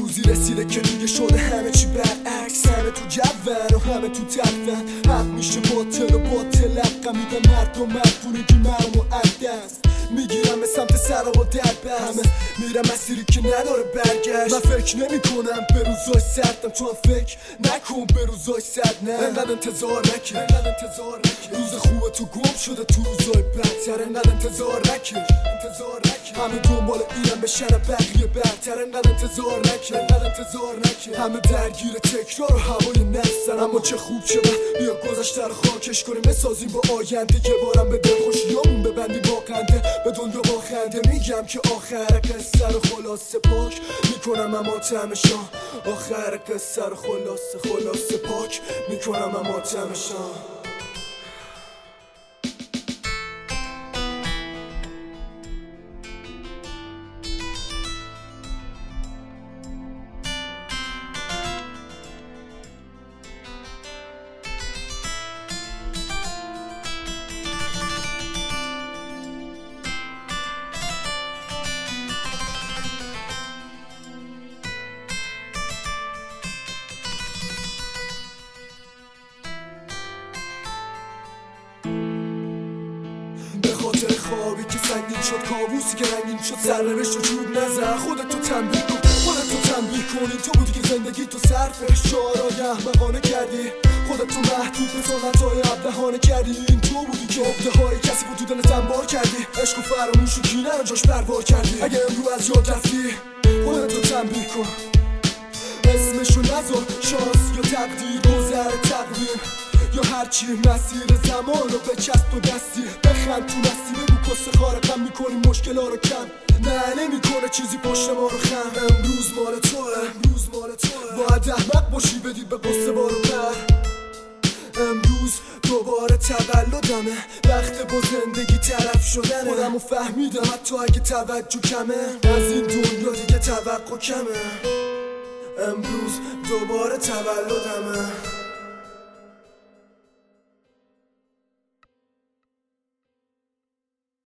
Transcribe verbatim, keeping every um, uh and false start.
روزی رسیده که دیگه شده همه چی برعکس، همه تو جون و همه تو تفن، حق میشه باطل و باطل حقا میدن مردم مردونگی مرم و عدست میگیرم به سمت سر و در بست، همه میرم مسیری که نداره برگشت. من فکر نمی کنم به روزای سردم، تو هم فکر نکن به روزای سرد. نه انقدر انتظار نکش، انقدر انتظار نکش روز خوبه تو گم شده تو روزای بدتر. انقدر انتظار نکش، انتظار نکش همه دنبال اینم بشن بقیه برتر. انقدر انتظار نکش، انقدر انتظار نکش همه درگیر تکرار و هوای نفسن. اما چه خوب شد بیا گذشته رو خاکش کنیم، بسازیم با آینده که بارم به دل خوشیامون ببندیم با خنده به دنیا با خنده. میگم که آخر قصه رو خلاصه پاک میکنم اما تمشان، آخر قصه رو خلاصه خلاصه پاک میکنم اما تمشان. خاطر خوابی که سنگین شد، کابوسی که رنگین شد، سرنوشت و چوب نزن. خودتو تنبیه کن، خودتو تنبیه کنی. تو بودی که زندگی تو صرف شعارای احمقانه کردی، خودتو محدود به سنتهای ابلهانه کردی. این تو بودی که عقده های کسی بود تو دلت انبار کردی، عشق و فراموش و کینه رو جاش بربار کردی. اگه امرو از یاد رفتی خودتو تنبیه کن، اسمشو نذار شانس یا تقدیر، گذر تقویم یا هرچی. مسیر زمان رو به چسب و دستی بخند تو نستی، بگو کسه خارقم میکنی مشکل ها رو کم. نه نمیکنه چیزی پشت ما رو خم. امروز مال توه، امروز مال توه باید احمق باشی بدید به قصه بارو بر. امروز دوباره تولدمه، وقت با زندگی طرف شدنه. خودمو فهمیدم حتی اگه توجه کمه، از این دنیا دیگه توقع کمه. امروز دوباره تولدمه.